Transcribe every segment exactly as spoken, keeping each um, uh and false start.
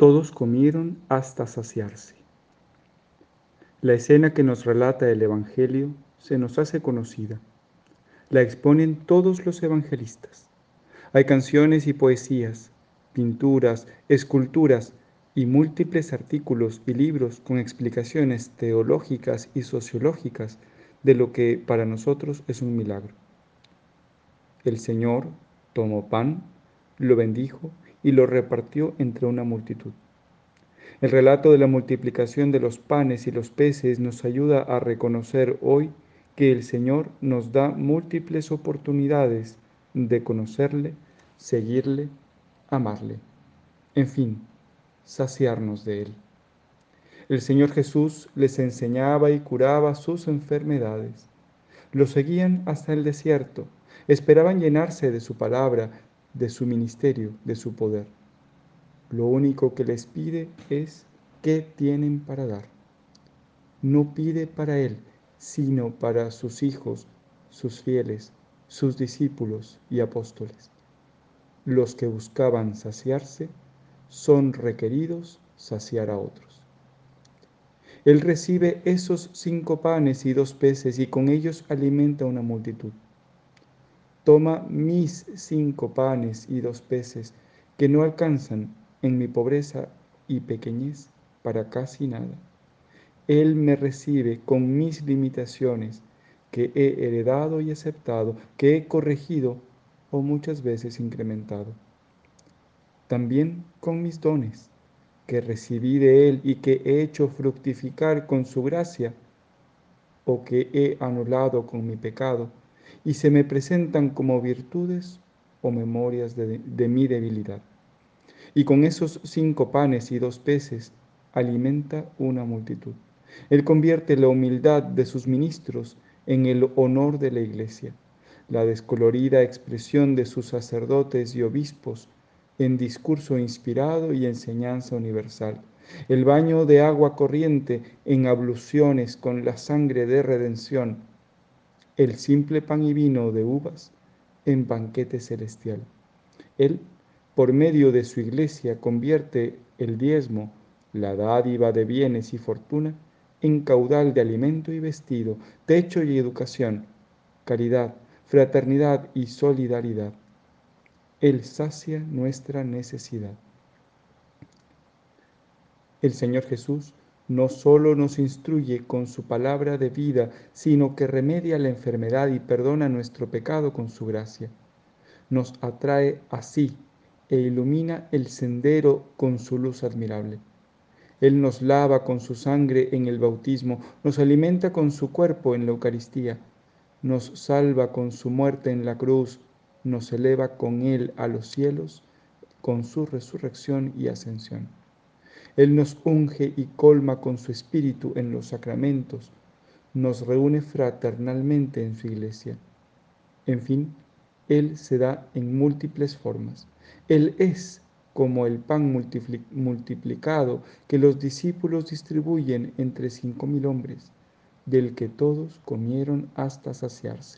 Todos comieron hasta saciarse. La escena que nos relata el Evangelio se nos hace conocida. La exponen todos los evangelistas. Hay canciones y poesías, pinturas, esculturas y múltiples artículos y libros con explicaciones teológicas y sociológicas de lo que para nosotros es un milagro. El Señor tomó pan, lo bendijo y lo repartió entre una multitud. El relato de la multiplicación de los panes y los peces nos ayuda a reconocer hoy que el Señor nos da múltiples oportunidades de conocerle, seguirle, amarle, en fin, saciarnos de Él. El Señor Jesús les enseñaba y curaba sus enfermedades. Lo seguían hasta el desierto, esperaban llenarse de su palabra, de su ministerio, de su poder. Lo único que les pide es qué tienen para dar. No pide para Él, sino para sus hijos, sus fieles, sus discípulos y apóstoles. Los que buscaban saciarse son requeridos saciar a otros. Él recibe esos cinco panes y dos peces y con ellos alimenta una multitud. Toma mis cinco panes y dos peces que no alcanzan en mi pobreza y pequeñez para casi nada. Él me recibe con mis limitaciones que he heredado y aceptado, que he corregido o muchas veces incrementado. También con mis dones que recibí de Él y que he hecho fructificar con su gracia o que he anulado con mi pecado y se me presentan como virtudes o memorias de, de mi debilidad. Y con esos cinco panes y dos peces alimenta una multitud. Él convierte la humildad de sus ministros en el honor de la Iglesia, la descolorida expresión de sus sacerdotes y obispos en discurso inspirado y enseñanza universal, el baño de agua corriente en abluciones con la sangre de redención, el simple pan y vino de uvas en banquete celestial. Él, por medio de su iglesia, convierte el diezmo, la dádiva de bienes y fortuna, en caudal de alimento y vestido, techo y educación, caridad, fraternidad y solidaridad. Él sacia nuestra necesidad. El Señor Jesús no solo nos instruye con su palabra de vida, sino que remedia la enfermedad y perdona nuestro pecado con su gracia. Nos atrae así e ilumina el sendero con su luz admirable. Él nos lava con su sangre en el bautismo, nos alimenta con su cuerpo en la Eucaristía, nos salva con su muerte en la cruz, nos eleva con Él a los cielos con su resurrección y ascensión. Él nos unge y colma con su espíritu en los sacramentos, nos reúne fraternalmente en su iglesia. En fin, Él se da en múltiples formas. Él es como el pan multiplicado que los discípulos distribuyen entre cinco mil hombres, del que todos comieron hasta saciarse.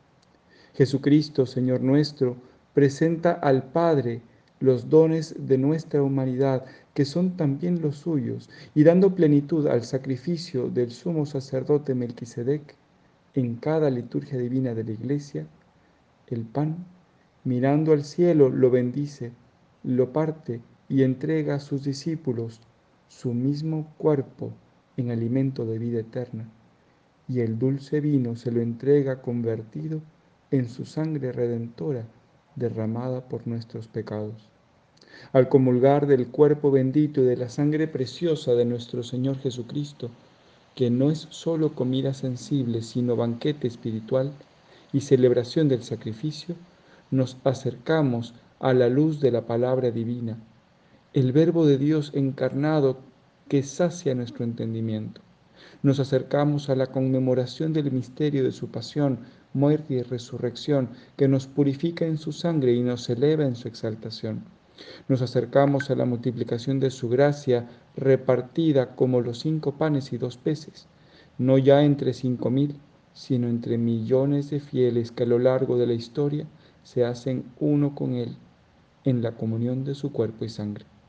Jesucristo, Señor nuestro, presenta al Padre los dones de nuestra humanidad, que son también los suyos, y dando plenitud al sacrificio del sumo sacerdote Melquisedec, en cada liturgia divina de la Iglesia, el pan, mirando al cielo, lo bendice, lo parte y entrega a sus discípulos su mismo cuerpo en alimento de vida eterna, y el dulce vino se lo entrega convertido en su sangre redentora derramada por nuestros pecados. Al comulgar del cuerpo bendito y de la sangre preciosa de nuestro Señor Jesucristo, que no es sólo comida sensible, sino banquete espiritual y celebración del sacrificio, nos acercamos a la luz de la palabra divina, el Verbo de Dios encarnado que sacia nuestro entendimiento. Nos acercamos a la conmemoración del misterio de su pasión, muerte y resurrección, que nos purifica en su sangre y nos eleva en su exaltación. Nos acercamos a la multiplicación de su gracia repartida como los cinco panes y dos peces, no ya entre cinco mil, sino entre millones de fieles que a lo largo de la historia se hacen uno con Él en la comunión de su cuerpo y sangre.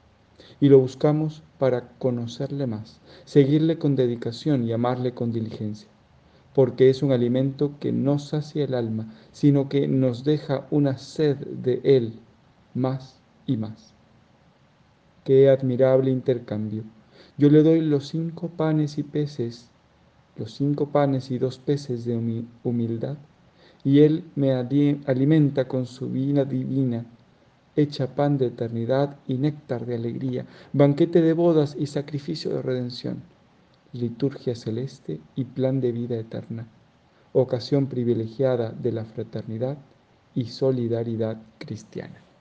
y lo buscamos para conocerle más, seguirle con dedicación y amarle con diligencia, porque es un alimento que no sacia el alma, sino que nos deja una sed de Él más y más. Qué admirable intercambio. Yo le doy los cinco panes y peces, los cinco panes y dos peces de humildad, y Él me alimenta con su vida divina, hecha pan de eternidad y néctar de alegría, banquete de bodas y sacrificio de redención, liturgia celeste y plan de vida eterna, ocasión privilegiada de la fraternidad y solidaridad cristiana.